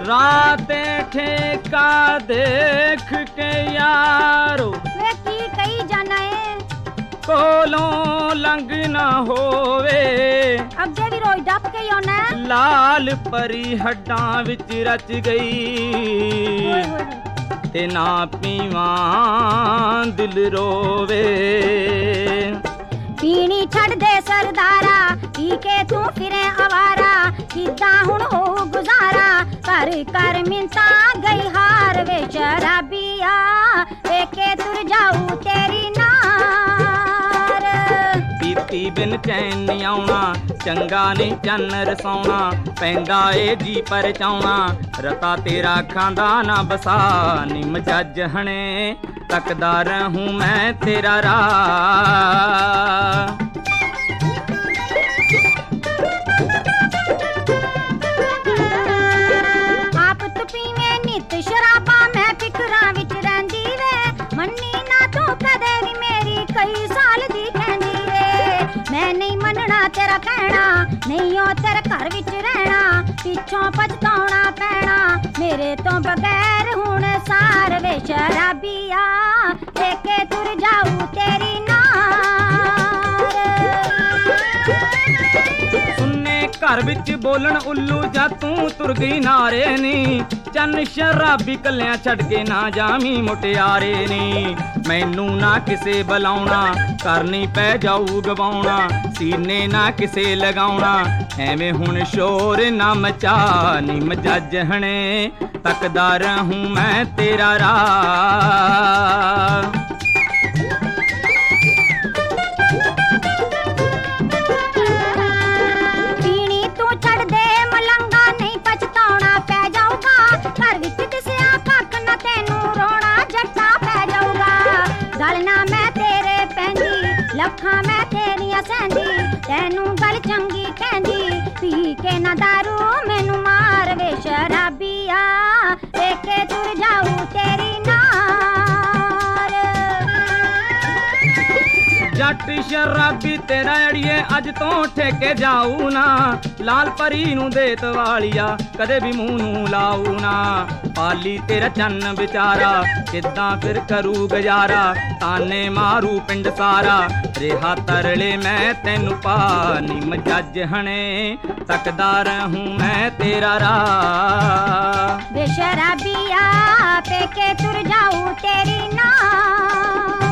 राते ठेका देख के यारो वे की कही जाना है कोलों लंघ न होवे अगे भी रोज डप के आना है लाल परी हड्डां विच रच गई ते ना पीवां दिल रोवे पीनी छड़ दे सरदारा पी के तू फिरे आवारा किदा हुण हो गुजारा कर कर मिंता गई हार वे शराबिया वेके तुर जाऊ तेरी नार पीती बिन चैन नहीं आउणा चंगा नहीं चन रसौना पैंदा ए जी पर चाउणा रता तेरा खांदा ना बसा निम जज हणे तकदा रहूं मैं तेरा राह आप तो पीवे नित शराबा मैं फिकरां विच रहिंदी वे मन्नी ना तू कदे भी मेरी कई साल दी कहंदी वे मैं नहीं मनना तेरा कहना नहीं ओ तेरे घर विच रहना पिछों पछताउणा पैना मेरे तो बगैर हुण सार वे शराबिया लेके तुर जाऊ तेरी नार सुन्ने घर विच बोलन उल्लू जा तू तुर गई नारे नी चन शराबी कलियां छड़ के ना जामी मुटियारे नी मैनू ना किसे बुलाउणा करनी पै जाऊ गवाउणा सीने ना किसे लगाउणा एवें हुण शोर ना मचा नी मजज हणे तकदा रहूं मैं तेरा राह पीनी तू छड़ दे मलंगा नहीं पछताउणा पै जाऊगा घर विच दिसिया कख ना तेनू रोना जट्टा पै जाऊगा गल ना मैं तेरे पैंदी लखां मैं तेरियां सैंदी तेनू गल चंगी कहंदी पी के ना दारू मैनू मार वे शराबिया लेके तुर जाऊ तेरी नार जट शराबी तेरा अड़िए अज तो ठेके जाऊ ना लाल परी नू देत वालिया कदे भी मूंह नू लाऊ ना पाली तेरा चन्न बेचारा किदां फिर करू गुजारा ताने मारू पिंड सारा रेहा तरले मैं तेनू पा निम जज हणे तकदा रहूं मैं तेरा राह वे शराबिया पेके तुर जाऊ तेरी नार